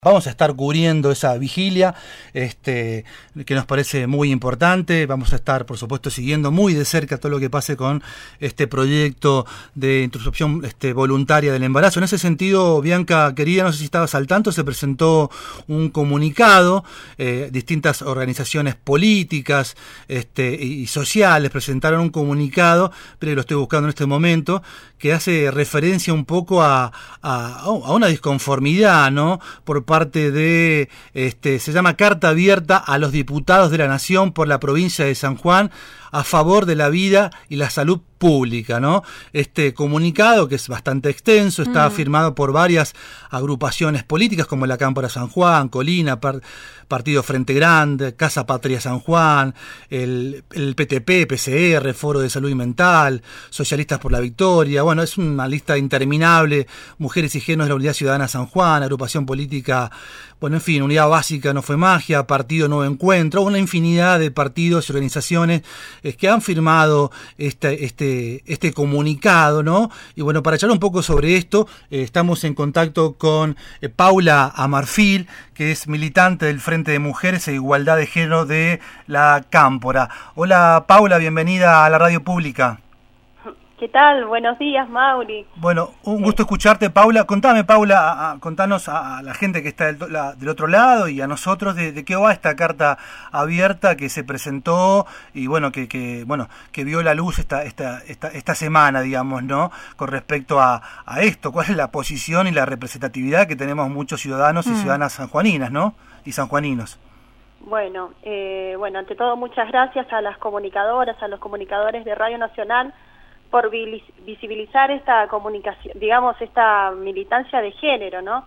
Vamos a estar cubriendo esa vigilia, que nos parece muy importante. Vamos a estar, por supuesto, siguiendo muy de cerca todo lo que pase con este proyecto de interrupción voluntaria del embarazo. En ese sentido, Bianca, querida, no sé si estabas al tanto, se presentó un comunicado, distintas organizaciones políticas y sociales presentaron un comunicado, pero lo estoy buscando en este momento, que hace referencia un poco a una disconformidad, ¿no?, por parte de, se llama Carta Abierta a los Diputados de la Nación por la provincia de San Juan a favor de la vida y la salud pública, ¿no? Este comunicado, que es bastante extenso, está firmado por varias agrupaciones políticas como la Cámpora San Juan, Colina, Partido Frente Grande, Casa Patria San Juan, el PTP, PCR, Foro de Salud y Mental, Socialistas por la Victoria. Bueno, es una lista interminable. Mujeres y Géneros de la Unidad Ciudadana San Juan, agrupación política, bueno, en fin, Unidad Básica No Fue Magia, Partido Nuevo Encuentro, una infinidad de partidos y organizaciones que han firmado este comunicado, ¿no? Y bueno, para charlar un poco sobre esto, estamos en contacto con Paula Amarfil, que es militante del Frente de Mujeres e Igualdad de Género de la Cámpora. Hola Paula, bienvenida a la radio pública. ¿Qué tal? Buenos días, Mauri. Bueno, un gusto escucharte, Paula. Contame, Paula, contanos a la gente que está del otro lado y a nosotros de qué va esta carta abierta que se presentó y bueno, que vio la luz esta semana, digamos, ¿no? Con respecto a esto, ¿cuál es la posición y la representatividad que tenemos muchos ciudadanos y ciudadanas sanjuaninas, ¿no? Y sanjuaninos. Bueno, ante todo, muchas gracias a las comunicadoras, a los comunicadores de Radio Nacional por visibilizar esta comunicación, digamos, esta militancia de género, ¿no?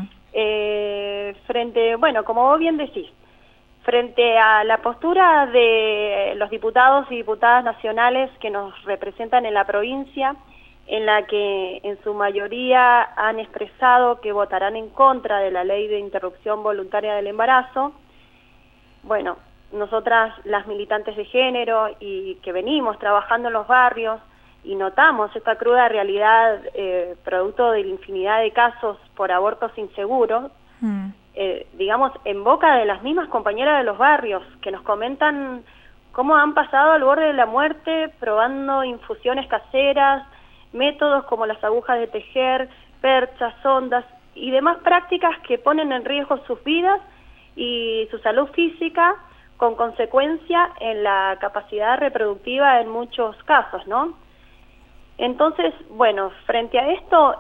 Como vos bien decís, frente a la postura de los diputados y diputadas nacionales que nos representan en la provincia, en la que en su mayoría han expresado que votarán en contra de la ley de interrupción voluntaria del embarazo, bueno, nosotras, las militantes de género y que venimos trabajando en los barrios, y notamos esta cruda realidad producto de la infinidad de casos por abortos inseguros, digamos, en boca de las mismas compañeras de los barrios, que nos comentan cómo han pasado al borde de la muerte probando infusiones caseras, métodos como las agujas de tejer, perchas, sondas y demás prácticas que ponen en riesgo sus vidas y su salud física, con consecuencia en la capacidad reproductiva en muchos casos, ¿no? Entonces, bueno, frente a esto,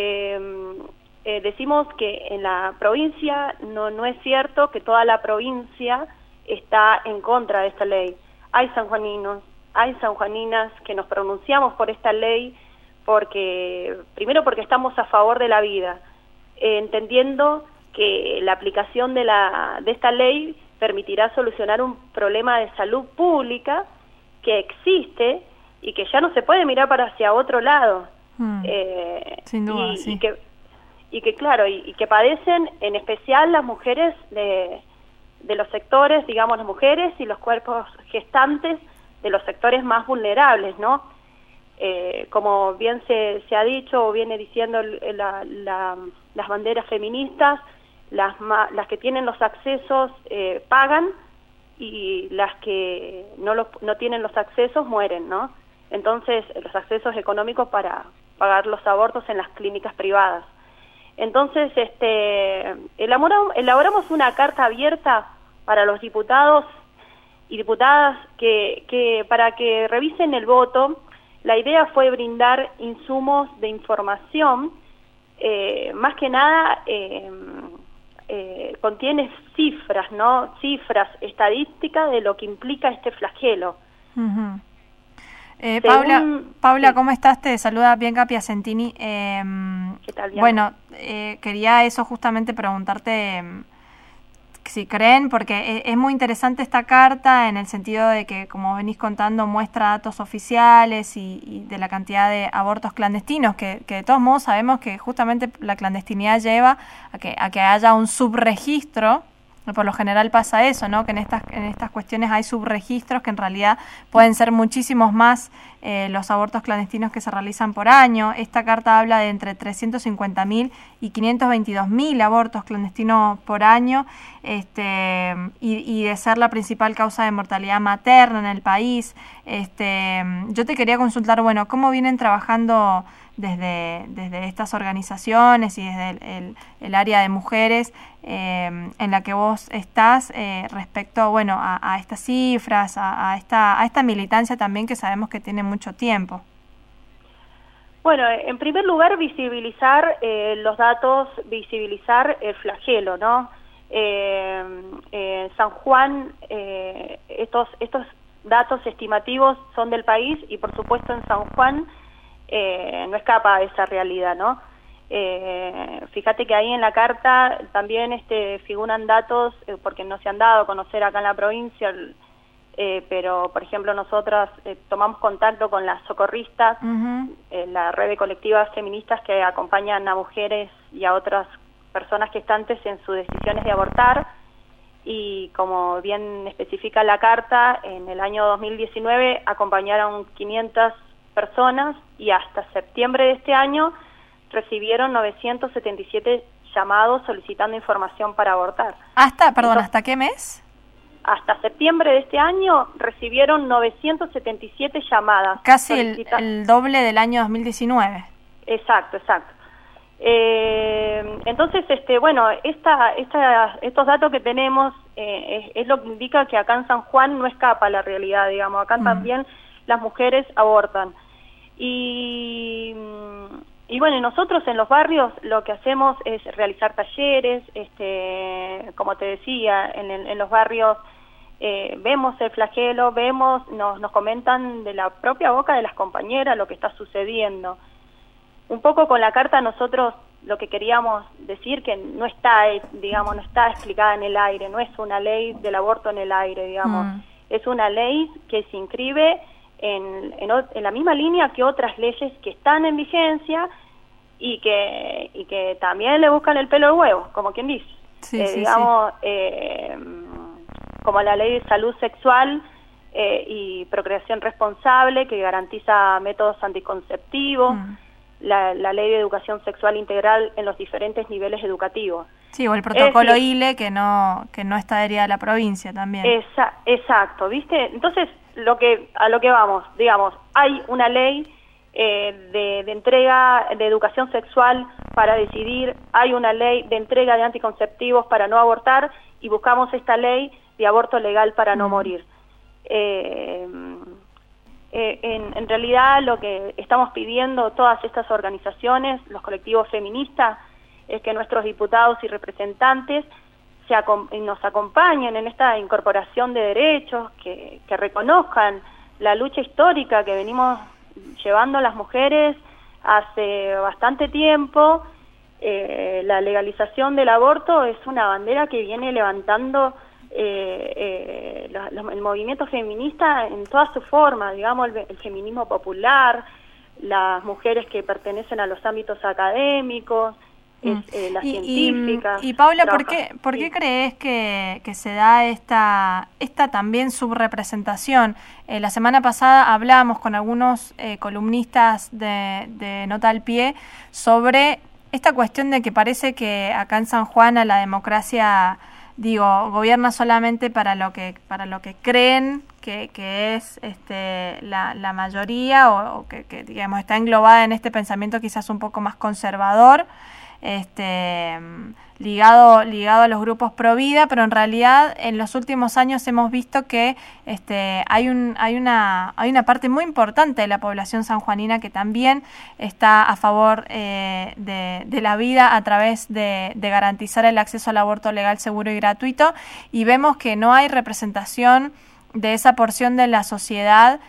decimos que en la provincia no es cierto que toda la provincia está en contra de esta ley. Hay sanjuaninos, hay sanjuaninas que nos pronunciamos por esta ley primero porque estamos a favor de la vida, entendiendo que la aplicación de esta ley permitirá solucionar un problema de salud pública que existe y que ya no se puede mirar para hacia otro lado. Sin duda, sí. Y que padecen en especial las mujeres de los sectores, digamos, las mujeres y los cuerpos gestantes de los sectores más vulnerables, ¿no? Como bien se ha dicho o viene diciendo las banderas feministas, las que tienen los accesos pagan y las que no tienen los accesos mueren, ¿no? Entonces, los accesos económicos para pagar los abortos en las clínicas privadas. Entonces, elaboramos una carta abierta para los diputados y diputadas que para que revisen el voto. La idea fue brindar insumos de información, más que nada contiene cifras, ¿no? Cifras estadísticas de lo que implica este flagelo. Paula, ¿cómo estás? Te saluda Bianca Piacentini. ¿Qué tal, Bianca? Bueno, quería eso justamente preguntarte si creen, porque es muy interesante esta carta en el sentido de que, como venís contando, muestra datos oficiales y de la cantidad de abortos clandestinos, que de todos modos sabemos que justamente la clandestinidad lleva a que haya un subregistro. Por lo general pasa eso, ¿no? Que en estas cuestiones hay subregistros que en realidad pueden ser muchísimos más los abortos clandestinos que se realizan por año. Esta carta habla de entre 350.000 y 522.000 abortos clandestinos por año, y de ser la principal causa de mortalidad materna en el país. Yo te quería consultar, bueno, ¿cómo vienen trabajando desde estas organizaciones y desde el área de mujeres en la que vos estás respecto, bueno, a estas cifras, a esta militancia también que sabemos que tiene mucho tiempo? Bueno, en primer lugar, visibilizar los datos, visibilizar el flagelo, ¿no? San Juan, estos datos estimativos son del país y por supuesto en San Juan no escapa a esa realidad, ¿no? Fíjate que ahí en la carta también figuran datos, porque no se han dado a conocer acá en la provincia, pero por ejemplo nosotras tomamos contacto con las socorristas, la red de colectivas feministas que acompañan a mujeres y a otras personas gestantes en sus decisiones de abortar, y como bien especifica la carta, en el año 2019 acompañaron 500 personas y hasta septiembre de este año recibieron 977 llamados solicitando información para abortar. ¿Hasta qué mes? Hasta septiembre de este año recibieron 977 llamadas. Casi el doble del año 2019. Exacto. Entonces, bueno, estos datos que tenemos es lo que indica que acá en San Juan no escapa la realidad, digamos, acá también las mujeres abortan. Y bueno, nosotros en los barrios lo que hacemos es realizar talleres, como te decía, en los barrios vemos el flagelo, nos comentan de la propia boca de las compañeras lo que está sucediendo. Un poco con la carta nosotros lo que queríamos decir que no está, digamos, no está explicada en el aire, no es una ley del aborto en el aire, digamos, es una ley que se inscribe en la misma línea que otras leyes que están en vigencia y que también le buscan el pelo al huevo, como quien dice. Digamos, como la ley de salud sexual y procreación responsable, que garantiza métodos anticonceptivos, la ley de educación sexual integral en los diferentes niveles educativos. Sí, o el protocolo ILE que no está adherida a la provincia también. Exacto, ¿viste? Entonces, a lo que vamos, digamos, hay una ley de entrega de educación sexual para decidir, hay una ley de entrega de anticonceptivos para no abortar y buscamos esta ley de aborto legal para no morir. En realidad lo que estamos pidiendo todas estas organizaciones, los colectivos feministas, es que nuestros diputados y representantes nos acompañen en esta incorporación de derechos, que reconozcan la lucha histórica que venimos llevando las mujeres hace bastante tiempo. La legalización del aborto es una bandera que viene levantando el movimiento feminista en toda su forma, digamos, el feminismo popular, las mujeres que pertenecen a los ámbitos académicos, las científicas. Y Paula, ¿por qué crees que se da esta también subrepresentación? La semana pasada hablábamos con algunos columnistas de Nota al Pie sobre esta cuestión de que parece que acá en San Juan a la democracia, gobierna solamente para lo que creen que es la mayoría, o que digamos está englobada en este pensamiento quizás un poco más conservador, ligado a los grupos pro vida, pero en realidad en los últimos años hemos visto que hay una parte muy importante de la población sanjuanina que también está a favor de la vida a través de garantizar el acceso al aborto legal, seguro y gratuito, y vemos que no hay representación de esa porción de la sociedad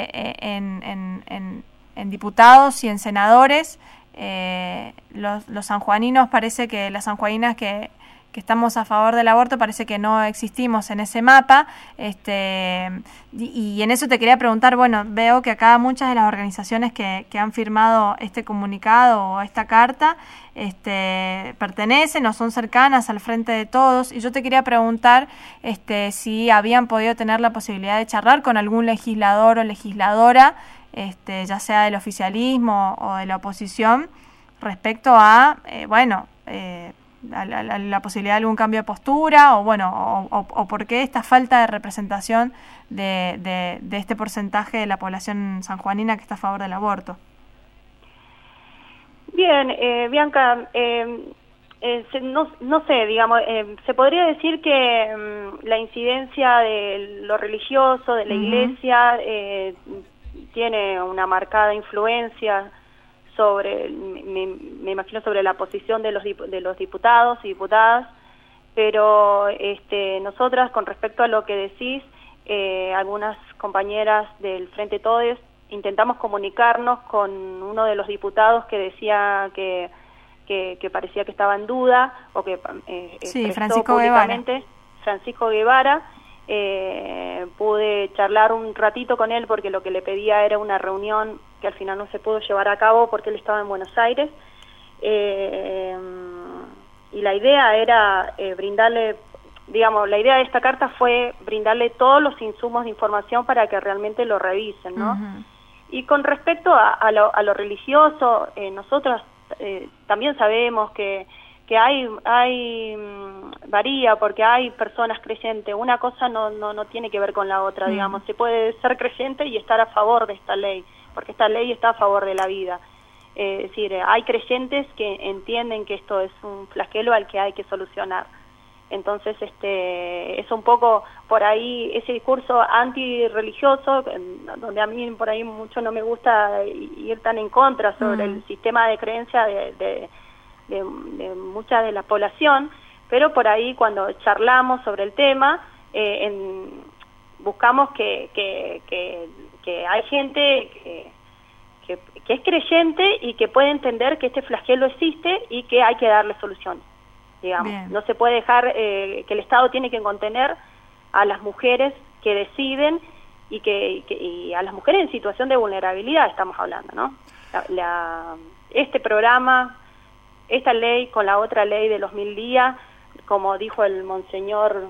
en diputados y en senadores. Los sanjuaninos, parece que las sanjuaninas que estamos a favor del aborto, parece que no existimos en ese mapa, y en eso te quería preguntar, bueno, veo que acá muchas de las organizaciones que han firmado este comunicado o esta carta pertenecen o son cercanas al Frente de Todos, y yo te quería preguntar si habían podido tener la posibilidad de charlar con algún legislador o legisladora ya sea del oficialismo o de la oposición, respecto a, la posibilidad de algún cambio de postura o por qué esta falta de representación de este porcentaje de la población sanjuanina que está a favor del aborto. Bien, Bianca, no sé, digamos, se podría decir que la incidencia de lo religioso, de la Iglesia, tiene una marcada influencia sobre, me imagino, sobre la posición de los diputados y diputadas, pero nosotras, con respecto a lo que decís, algunas compañeras del Frente Todes intentamos comunicarnos con uno de los diputados que decía que parecía que estaba en duda, o que sí, Francisco Guevara. Francisco Guevara. Pude charlar un ratito con él porque lo que le pedía era una reunión que al final no se pudo llevar a cabo porque él estaba en Buenos Aires, y la idea era brindarle, digamos, la idea de esta carta fue brindarle todos los insumos de información para que realmente lo revisen, ¿no? Y con respecto a lo religioso, nosotros también sabemos que varía, porque hay personas creyentes. Una cosa no tiene que ver con la otra, digamos. Se puede ser creyente y estar a favor de esta ley, porque esta ley está a favor de la vida. Es decir, hay creyentes que entienden que esto es un flagelo al que hay que solucionar. Entonces, es un poco por ahí ese discurso antirreligioso, donde a mí por ahí mucho no me gusta ir tan en contra sobre el sistema de creencia de mucha de la población, pero por ahí cuando charlamos sobre el tema, buscamos que hay gente que es creyente y que puede entender que este flagelo existe y que hay que darle soluciones, digamos. Bien. No se puede dejar que el Estado tiene que contener a las mujeres que deciden y a las mujeres en situación de vulnerabilidad estamos hablando, ¿no? Este programa, esta ley con la otra ley de los 1000 días, como dijo el monseñor,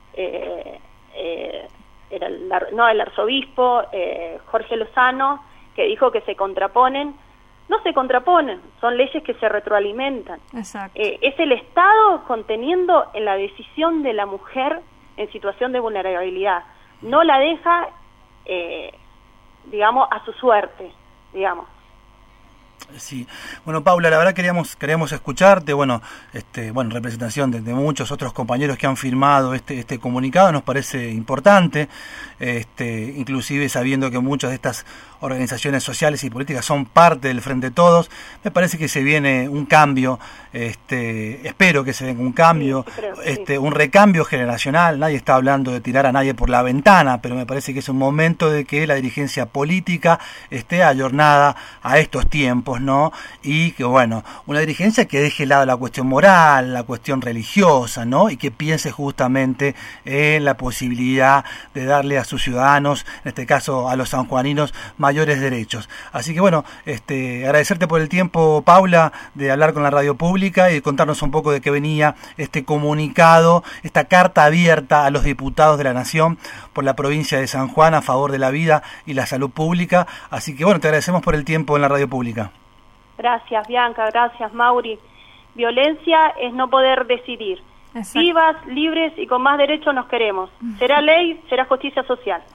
el arzobispo Jorge Lozano, que dijo que se contraponen. No se contraponen, son leyes que se retroalimentan. Exacto. Es el Estado conteniendo en la decisión de la mujer en situación de vulnerabilidad. No la deja, digamos, a su suerte, digamos. Sí, bueno, Paula, la verdad queríamos escucharte, representación de muchos otros compañeros que han firmado este comunicado, nos parece importante, inclusive sabiendo que muchas de estas organizaciones sociales y políticas son parte del Frente Todos, me parece que se viene un cambio, espero que se venga un cambio, un recambio generacional. Nadie está hablando de tirar a nadie por la ventana, pero me parece que es un momento de que la dirigencia política esté ayornada a estos tiempos, ¿no? Y que, una dirigencia que deje de lado la cuestión moral, la cuestión religiosa, ¿no? Y que piense justamente en la posibilidad de darle a sus ciudadanos, en este caso a los sanjuaninos, mayores derechos. Así que agradecerte por el tiempo, Paula, de hablar con la radio pública y de contarnos un poco de qué venía este comunicado, esta carta abierta a los diputados de la Nación por la provincia de San Juan a favor de la vida y la salud pública. Así que te agradecemos por el tiempo en la radio pública. Gracias, Bianca, gracias, Mauri. Violencia es no poder decidir. Exacto. Vivas, libres y con más derechos nos queremos. Será ley, será justicia social.